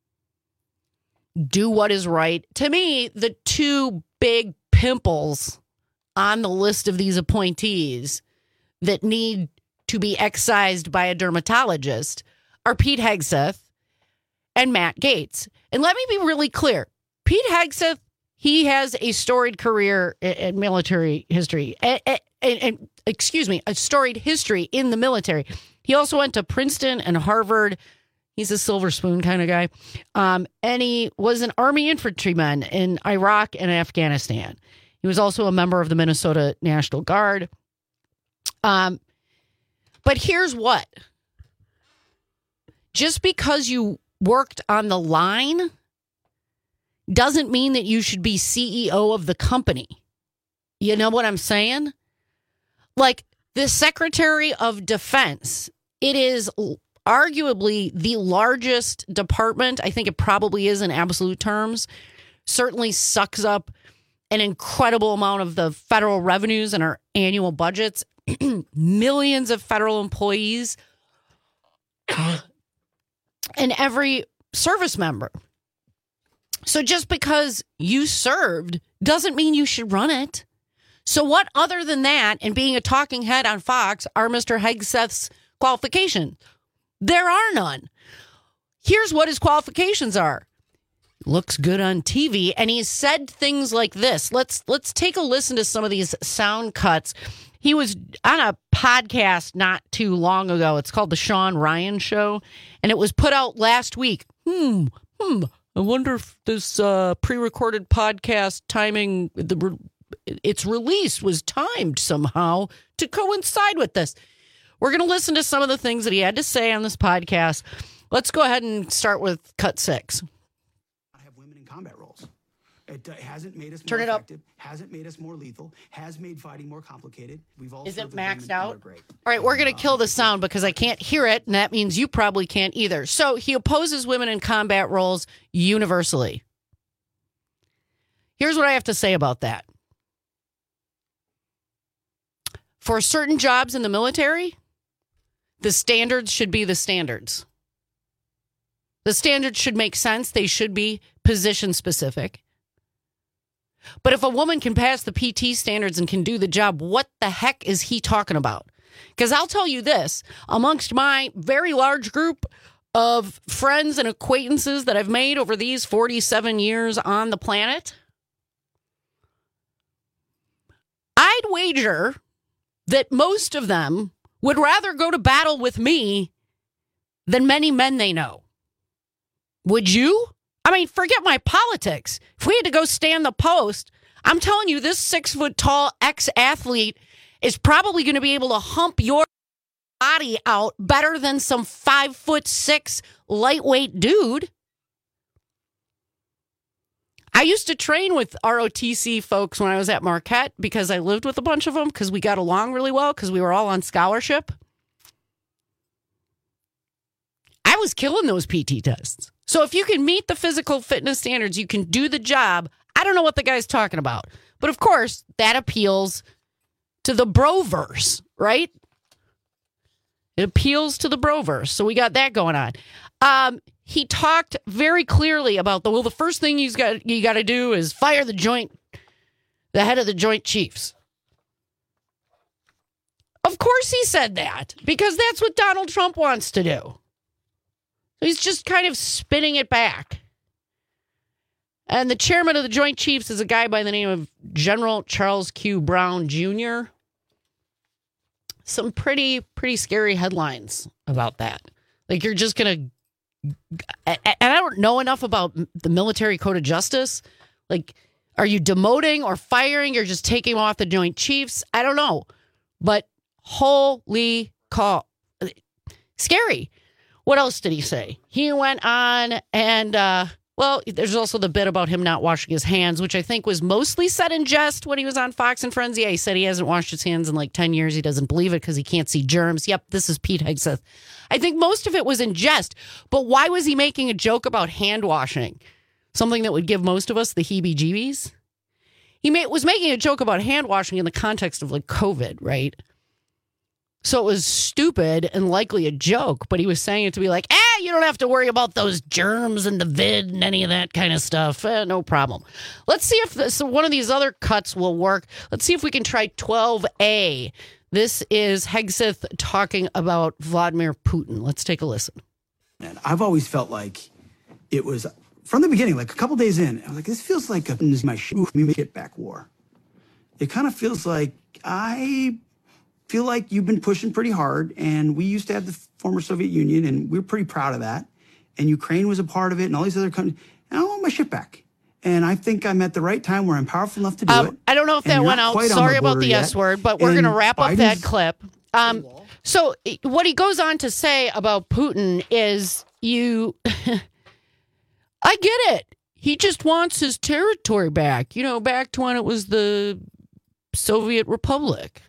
do what is right. To me, the two big pimples on the list of these appointees that need to be excised by a dermatologist are Pete Hegseth and Matt Gaetz. And let me be really clear. Pete Hegseth, he has a storied career in military history. And, and, and, excuse me, a storied history in the military. He also went to Princeton and Harvard. He's a silver spoon kind of guy. Um, and he was an Army infantryman in Iraq and Afghanistan. He was also a member of the Minnesota National Guard. Um, but here's what. Just because you worked on the line doesn't mean that you should be C E O of the company. You know what I'm saying? Like the Secretary of Defense, it is arguably the largest department. I think it probably is in absolute terms. Certainly sucks up an incredible amount of the federal revenues in our annual budgets. Millions of federal employees and every service member. So just because you served doesn't mean you should run it. So what other than that and being a talking head on Fox are Mister Hegseth's qualifications? There are none. Here's what his qualifications are. Looks good on T V, and he's said things like this. Let's let's take a listen to some of these sound cuts. He was on a podcast not too long ago. It's called The Sean Ryan Show, and it was put out last week. Hmm, hmm, I wonder if this uh, pre-recorded podcast timing, the its release was timed somehow to coincide with this. We're going to listen to some of the things that he had to say on this podcast. Let's go ahead and start with cut six. Have women in combat roles. It uh, hasn't made us more Turn it up. effective, hasn't made us more lethal, has made fighting more complicated. We've all Is it served with maxed women who out? are great. All right, we're going to kill the sound because I can't hear it, and that means you probably can't either. So he opposes women in combat roles universally. Here's what I have to say about that. For certain jobs in the military, the standards should be the standards. The standards should make sense. They should be position specific. But if a woman can pass the P T standards and can do the job, what the heck is he talking about? Because I'll tell you this, amongst my very large group of friends and acquaintances that I've made over these forty-seven years on the planet, I'd wager that most of them would rather go to battle with me than many men they know. Would you? I mean, forget my politics. If we had to go stand the post, I'm telling you, this six-foot-tall ex-athlete is probably going to be able to hump your body out better than some five-foot-six lightweight dude. I used to train with R O T C folks when I was at Marquette because I lived with a bunch of them because we got along really well because we were all on scholarship. I was killing those P T tests. So if you can meet the physical fitness standards, you can do the job. I don't know what the guy's talking about. But of course, that appeals to the broverse, right? It appeals to the broverse. So we got that going on. Um, he talked very clearly about the, well, the first thing he's got, you got to do is fire the joint, the head of the Joint Chiefs. Of course he said that because that's what Donald Trump wants to do. He's just kind of spinning it back. And the chairman of the Joint Chiefs is a guy by the name of General Charles Q. Brown Junior Some pretty, pretty scary headlines about that. Like, you're just going to... And I don't know enough about the military code of justice. Like, are you demoting or firing? You're just taking off the Joint Chiefs? I don't know. But holy call. Scary. What else did he say? He went on and, uh, well, there's also the bit about him not washing his hands, which I think was mostly said in jest when he was on Fox and Friends. Yeah, he said he hasn't washed his hands in like ten years. He doesn't believe it because he can't see germs. Yep, this is Pete Hegseth. I think most of it was in jest. But why was he making a joke about hand washing? Something that would give most of us the heebie-jeebies? He made, was making a joke about hand washing in the context of like COVID, right? So it was stupid and likely a joke, but he was saying it to be like, eh, you don't have to worry about those germs and the vid and any of that kind of stuff. Eh, no problem. Let's see if this, one of these other cuts will work. Let's see if we can try twelve A. This is Hegseth talking about Vladimir Putin. Let's take a listen. And I've always felt like it was, from the beginning, like a couple days in, I was like, this feels like a, this is my shit back war. It kind of feels like I... feel like you've been pushing pretty hard, and we used to have the former Soviet Union, and we we're pretty proud of that. And Ukraine was a part of it, and all these other countries. And I want my shit back. And I think I'm at the right time where I'm powerful enough to do um, it. I don't know if that went out. Sorry about the S word, but we're going to wrap up that clip. Um, so what he goes on to say about Putin is, you, I get it. He just wants his territory back. You know, back to when it was the Soviet Republic.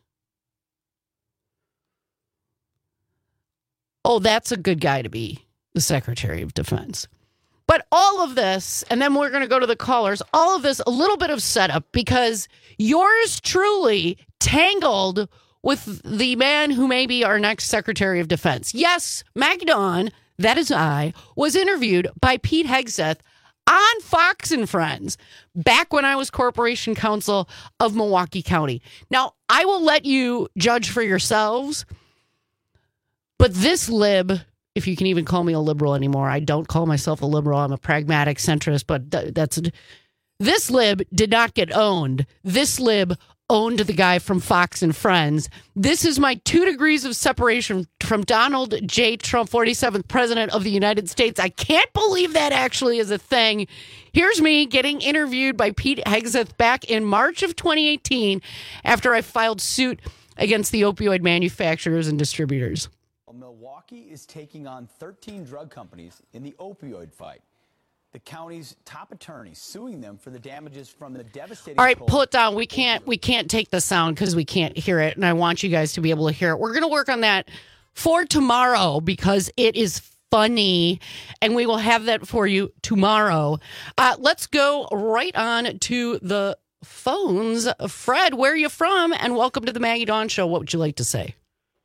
Oh, that's a good guy to be the Secretary of Defense. But all of this, and then we're going to go to the callers, all of this, a little bit of setup, because yours truly tangled with the man who may be our next Secretary of Defense. Yes, Magdon, that is I, was interviewed by Pete Hegseth on Fox and Friends back when I was Corporation Counsel of Milwaukee County. Now, I will let you judge for yourselves. But this lib, if you can even call me a liberal anymore, I don't call myself a liberal. I'm a pragmatic centrist, but th- that's this lib did not get owned. This lib owned the guy from Fox and Friends. This is my two degrees of separation from Donald J. Trump, forty-seventh President of the United States. I can't believe that actually is a thing. Here's me getting interviewed by Pete Hegseth back in March of twenty eighteen after I filed suit against the opioid manufacturers and distributors. Milwaukee is taking on thirteen drug companies in the opioid fight. The county's top attorney suing them for the damages from the devastating. All right, pull it down. We can't we can't take the sound because we can't hear it, and I want you guys to be able to hear it. We're going to work on that for tomorrow because it is funny, and we will have that for you tomorrow. Uh, let's go right on to the phones. Fred, where are you from? And welcome to the Maggie Dawn Show. What would you like to say?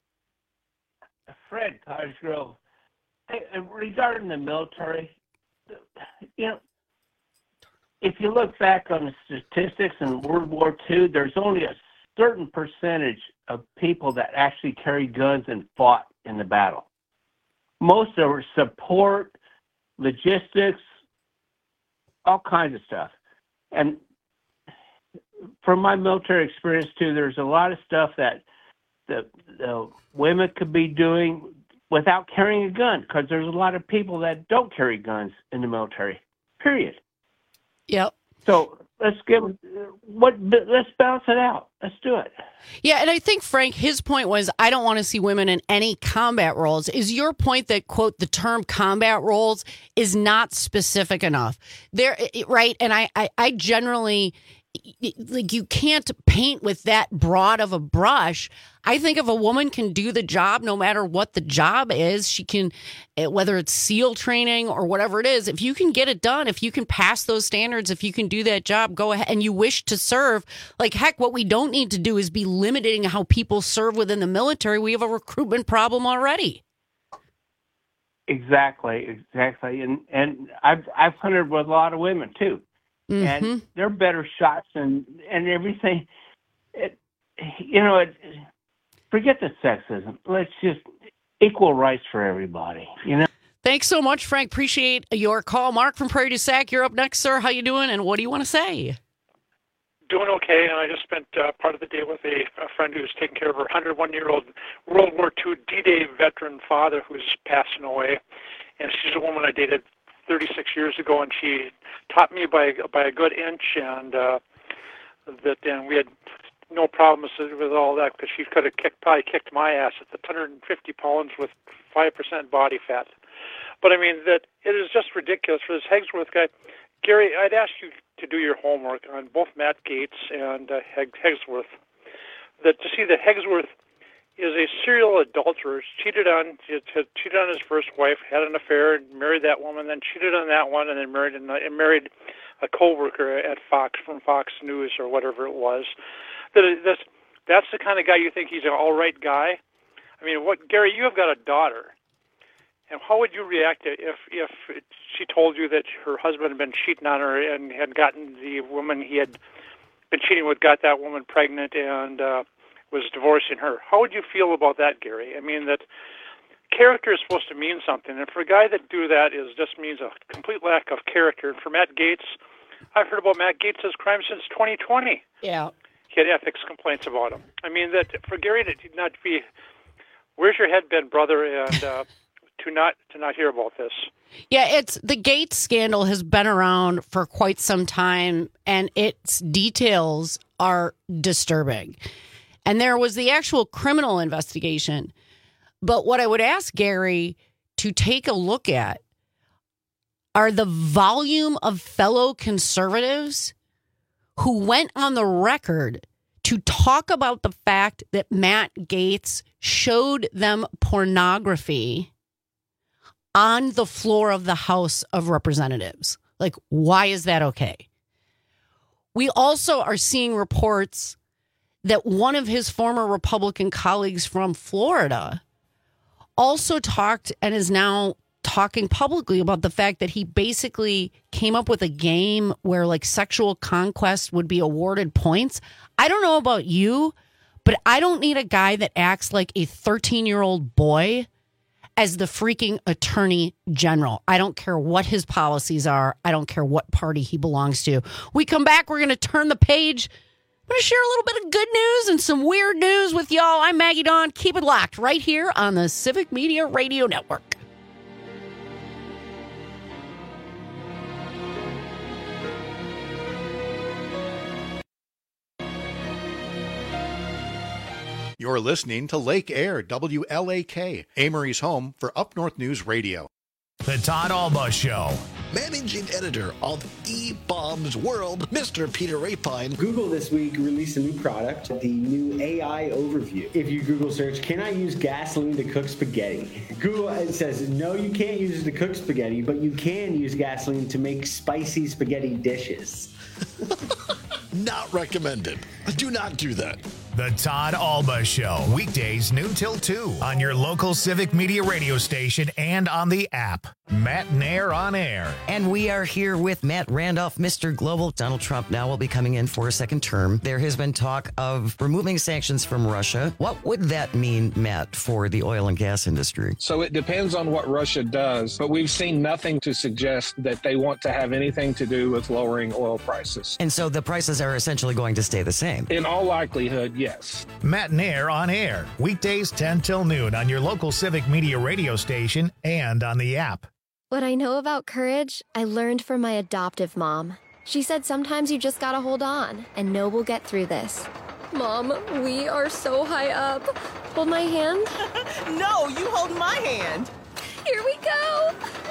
Fred, Cottage Grove. Hey, regarding the military, you know, if you look back on the statistics in World War Two, there's only a certain percentage of people that actually carried guns and fought in the battle. Most of it was support, logistics, all kinds of stuff. And from my military experience, too, there's a lot of stuff that the, the women could be doing without carrying a gun, because there's a lot of people that don't carry guns in the military, period. Yep. So let's give what let's balance it out. Let's do it. Yeah, and I think, Frank, his point was, I don't want to see women in any combat roles. Is your point that, quote, the term combat roles is not specific enough? There, right? And I, I, I generally... like, you can't paint with that broad of a brush. I think if a woman can do the job, no matter what the job is, she can, whether it's SEAL training or whatever it is, if you can get it done, if you can pass those standards, if you can do that job, go ahead, and you wish to serve. Like, heck, what we don't need to do is be limiting how people serve within the military. We have a recruitment problem already. Exactly, exactly. And and I've I've hunted with a lot of women too. Mm-hmm. And they're better shots and and everything. It, you know, it, forget the sexism. Let's just equal rights for everybody. You know. Thanks so much, Frank. Appreciate your call. Mark from Prairie du Sac, you're up next, sir. How you doing? And what do you want to say? Doing okay, and I just spent uh, part of the day with a, a friend who's taking care of her one hundred one year old World War Two D-Day veteran father who's passing away, and she's a woman I dated thirty-six years ago, and she taught me by by a good inch, and uh, that and we had no problems with all that because she could have kicked probably kicked my ass at the one hundred fifty pounds with five percent body fat. But I mean that it is just ridiculous for this Hegsworth guy. Gary, I'd ask you to do your homework on both Matt Gaetz and uh, Hegsworth. That to see that Hegsworth is a serial adulterer, cheated on cheated on his first wife, had an affair, married that woman, then cheated on that one, and then married and married a coworker at Fox from Fox News or whatever it was. That that's that's the kind of guy you think he's an all right guy. I mean, what Gary? You have got a daughter, and how would you react if if she told you that her husband had been cheating on her and had gotten the woman he had been cheating with, got that woman pregnant, and uh, was divorcing her? How would you feel about that, Gary? I mean, that character is supposed to mean something, and for a guy that do that is just means a complete lack of character. And for Matt Gaetz, I've heard about Matt Gaetz' crime since twenty twenty. Yeah. He had ethics complaints about him. I mean, that for Gary to not be, where's your head been, brother, and uh, to not to not hear about this. Yeah, it's the Gaetz scandal has been around for quite some time, and its details are disturbing. And there was the actual criminal investigation. But what I would ask Gary to take a look at are the volume of fellow conservatives who went on the record to talk about the fact that Matt Gaetz showed them pornography on the floor of the House of Representatives. Like, why is that okay? We also are seeing reports that one of his former Republican colleagues from Florida also talked and is now talking publicly about the fact that he basically came up with a game where like sexual conquest would be awarded points. I don't know about you, but I don't need a guy that acts like a thirteen-year-old boy as the freaking attorney general. I don't care what his policies are. I don't care what party he belongs to. We come back, we're going to turn the page I'm going to share a little bit of good news and some weird news with y'all. I'm Maggie Dawn. Keep it locked right here on the Civic Media Radio Network. You're listening to Lake Air, W L A K, Amory's home for Up North News Radio. The Todd Alba Show. Managing editor of eBaum's World, Mister Peter Rapine. Google this week released a new product, the new A I overview. If you Google search, can I use gasoline to cook spaghetti? Google it says, no, you can't use it to cook spaghetti, but you can use gasoline to make spicy spaghetti dishes. Not recommended. Do not do that. The Todd Alba Show. Weekdays noon till two on your local Civic Media radio station and on the app. Matt Nair on air. And we are here with Matt Randolph, Mister Global. Donald Trump now will be coming in for a second term. There has been talk of removing sanctions from Russia. What would that mean, Matt, for the oil and gas industry? So it depends on what Russia does, but we've seen nothing to suggest that they want to have anything to do with lowering oil prices. And so the prices are essentially going to stay the same? In all likelihood, yes. Matt Nair on air. Weekdays ten till noon on your local Civic Media radio station and on the app. What I know about courage, I learned from my adoptive mom. She said sometimes you just gotta hold on and know we'll get through this. Mom, we are so high up. Hold my hand. No, you hold my hand. Here we go.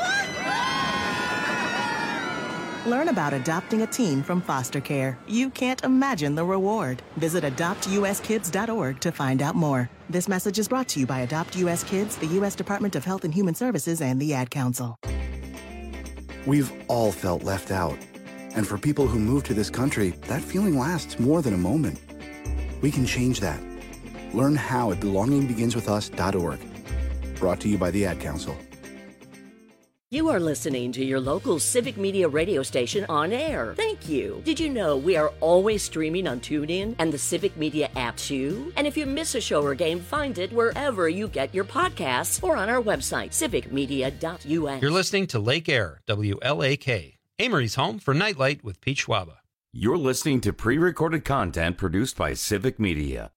Learn about adopting a teen from foster care. You can't imagine the reward. Visit adopt u s kids dot org to find out more. This message is brought to you by Adopt U S Kids, the U S Department of Health and Human Services, and the Ad Council. We've all felt left out. And for people who move to this country, that feeling lasts more than a moment. We can change that. Learn how at belonging begins with us dot org. Brought to you by the Ad Council. You are listening to your local Civic Media radio station on air. Thank you. Did you know we are always streaming on TuneIn and the Civic Media app too? And if you miss a show or game, find it wherever you get your podcasts or on our website, civic media dot u s. You're listening to Lake Air, W L A K, Amory's home for Nightlight with Pete Schwaba. You're listening to pre-recorded content produced by Civic Media.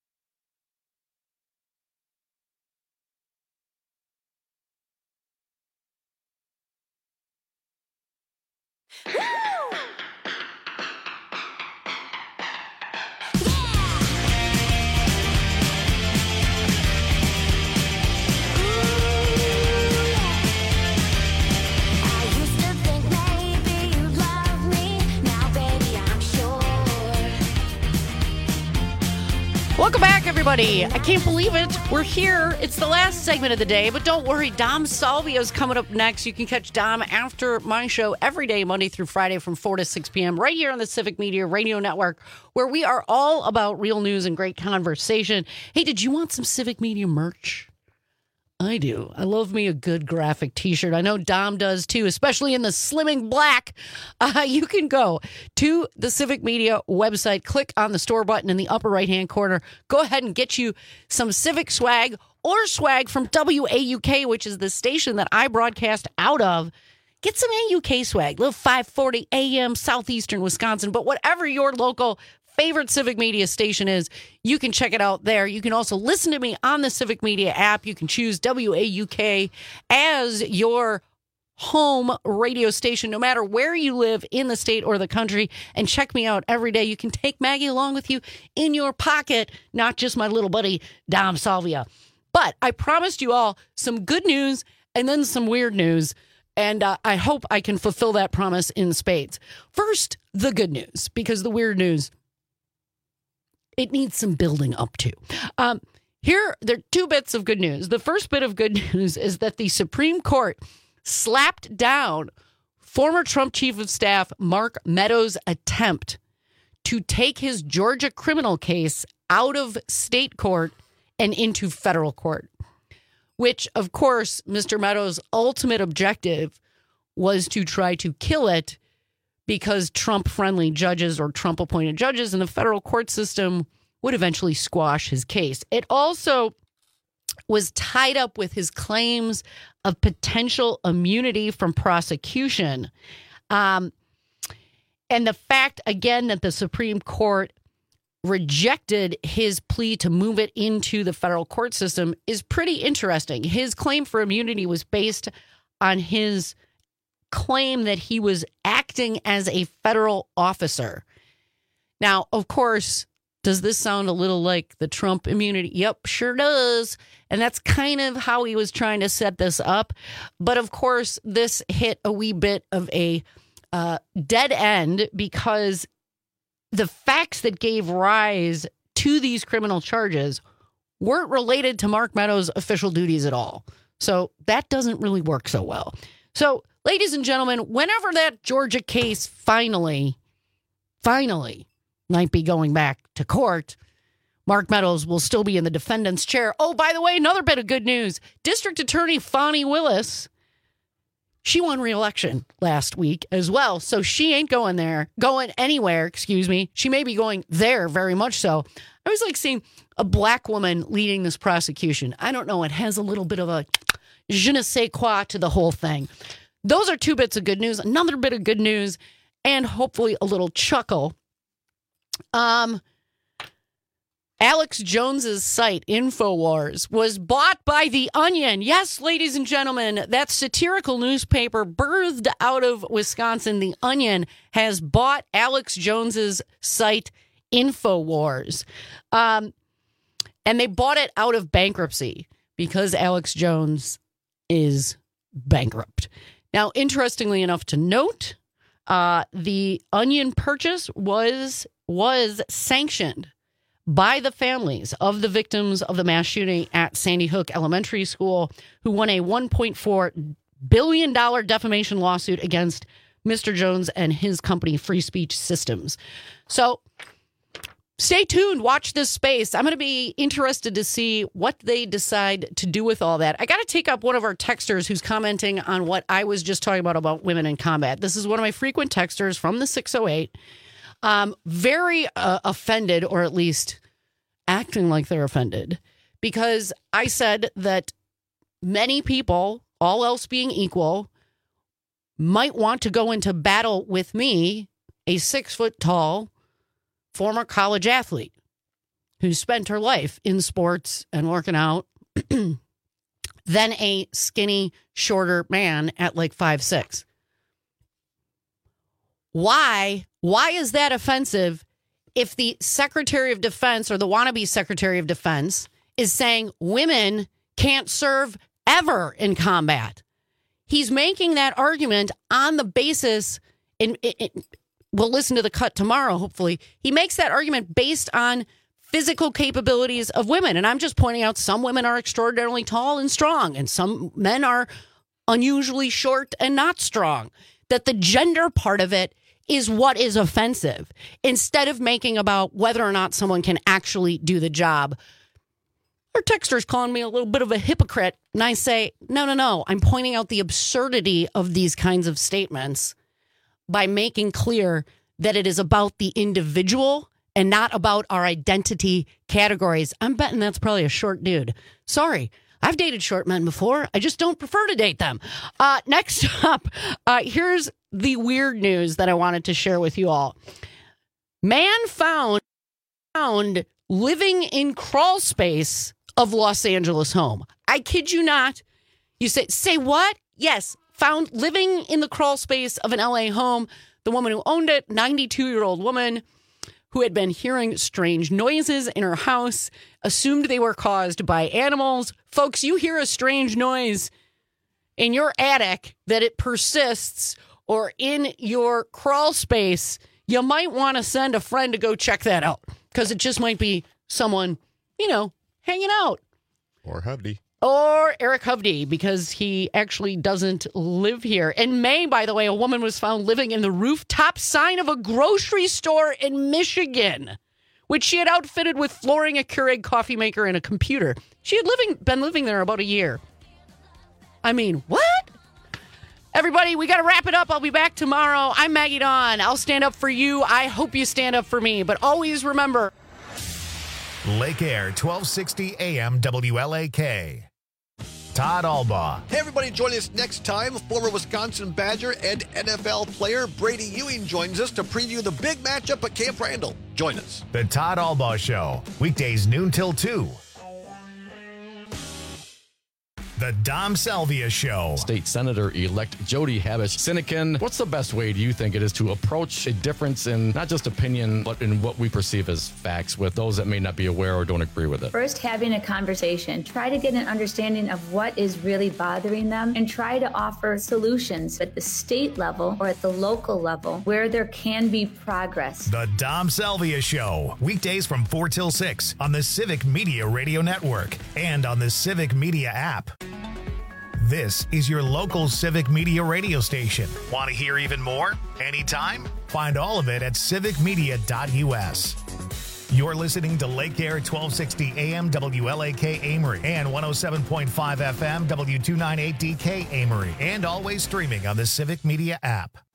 Welcome back, everybody. I can't believe it. We're here. It's the last segment of the day, but don't worry. Dom Salvio is coming up next. You can catch Dom after my show every day, Monday through Friday from four to six p.m. right here on the Civic Media Radio Network, where we are all about real news and great conversation. Hey, did you want some Civic Media merch? I do. I love me a good graphic t-shirt. I know Dom does too, especially in the slimming black. Uh, you can go to the Civic Media website, click on the store button in the upper right-hand corner. Go ahead and get you some Civic swag or swag from W A U K, which is the station that I broadcast out of. Get some A U K swag, little five forty A M Southeastern Wisconsin, but whatever your local favorite Civic Media station is, you can check it out there. You can also listen to me on the Civic Media app. You can choose W A U K as your home radio station, no matter where you live in the state or the country, and check me out every day. You can take Maggie along with you in your pocket, not just my little buddy, Dom Salvia. But I promised you all some good news and then some weird news. And uh, I hope I can fulfill that promise in spades. First, the good news, because the weird news, it needs some building up to. Um, here, there are two bits of good news. The first bit of good news is that the Supreme Court slapped down former Trump Chief of Staff Mark Meadows' attempt to take his Georgia criminal case out of state court and into federal court, which, of course, Mister Meadows' ultimate objective was to try to kill it, because Trump-friendly judges or Trump-appointed judges in the federal court system would eventually squash his case. It also was tied up with his claims of potential immunity from prosecution. Um, and the fact, again, that the Supreme Court rejected his plea to move it into the federal court system is pretty interesting. His claim for immunity was based on his claim that he was acting as a federal officer. Now, of course, does this sound a little like the Trump immunity? Yep, sure does. And that's kind of how he was trying to set this up. But of course, this hit a wee bit of a uh, dead end because the facts that gave rise to these criminal charges weren't related to Mark Meadows' official duties at all. So that doesn't really work so well. So, ladies and gentlemen, whenever that Georgia case finally, finally might be going back to court, Mark Meadows will still be in the defendant's chair. Oh, by the way, another bit of good news. District Attorney Fani Willis, she won re-election last week as well. So she ain't going there, going anywhere, excuse me. She may be going there very much so. I was like seeing a black woman leading this prosecution. I don't know. It has a little bit of a je ne sais quoi to the whole thing. Those are two bits of good news. Another bit of good news and hopefully a little chuckle. Um, Alex Jones's site, InfoWars, was bought by The Onion. Yes, ladies and gentlemen, that satirical newspaper birthed out of Wisconsin, The Onion, has bought Alex Jones's site, InfoWars. Um, and they bought it out of bankruptcy because Alex Jones is bankrupt. Now, interestingly enough to note, uh, the Onion purchase was was sanctioned by the families of the victims of the mass shooting at Sandy Hook Elementary School, who won a one point four billion dollars defamation lawsuit against Mister Jones and his company, Free Speech Systems. So stay tuned. Watch this space. I'm going to be interested to see what they decide to do with all that. I got to take up one of our texters who's commenting on what I was just talking about, about women in combat. This is one of my frequent texters from the six oh eight. Um, very uh, offended, or at least acting like they're offended, because I said that many people, all else being equal, might want to go into battle with me, a six foot tall former college athlete who spent her life in sports and working out, than a skinny, shorter man at like five six. Why? Why is that offensive if the Secretary of Defense or the wannabe Secretary of Defense is saying women can't serve ever in combat? He's making that argument on the basis, and we'll listen to the cut tomorrow, hopefully. He makes that argument based on physical capabilities of women. And I'm just pointing out some women are extraordinarily tall and strong, and some men are unusually short and not strong. That the gender part of it is what is offensive, instead of making about whether or not someone can actually do the job. Our texter's calling me a little bit of a hypocrite, and I say, no, no, no. I'm pointing out the absurdity of these kinds of statements by making clear that it is about the individual and not about our identity categories. I'm betting that's probably a short dude. Sorry. I've dated short men before. I just don't prefer to date them. Uh, next up, uh, here's the weird news that I wanted to share with you all. Man found, found living in crawl space of Los Angeles home. I kid you not. You say, say what? Yes, found living in the crawl space of an L A home. The woman who owned it, ninety-two-year-old woman, who had been hearing strange noises in her house, assumed they were caused by animals. Folks, you hear a strange noise in your attic that it persists or in your crawl space, you might want to send a friend to go check that out, because it just might be someone, you know, hanging out. Or Hovde. Or Eric Hovde, because he actually doesn't live here. In May, by the way, a woman was found living in the rooftop sign of a grocery store in Michigan, which she had outfitted with flooring, a Keurig coffee maker, and a computer. She had living been living there about a year. I mean, what? Everybody, we got to wrap it up. I'll be back tomorrow. I'm Maggie Dawn. I'll stand up for you. I hope you stand up for me. But always remember, Lake Air, twelve sixty A M W L A K. Todd Albaugh. Hey, everybody, join us next time. Former Wisconsin Badger and N F L player Brady Ewing joins us to preview the big matchup at Camp Randall. Join us. The Todd Albaugh Show, weekdays noon till two. The Dom Salvia Show. State Senator-elect Jody Habush-Sinekin, what's the best way, do you think, it is to approach a difference in not just opinion, but in what we perceive as facts with those that may not be aware or don't agree with it? First, having a conversation. Try to get an understanding of what is really bothering them and try to offer solutions at the state level or at the local level where there can be progress. The Dom Salvia Show, weekdays from four till six on the Civic Media Radio Network and on the Civic Media app. This is your local Civic Media radio station. Want to hear even more? Anytime? Find all of it at civic media dot u s. You're listening to Lake Air twelve sixty A M W L A K Amory and one oh seven point five F M W two ninety-eight D K Amory, and always streaming on the Civic Media app.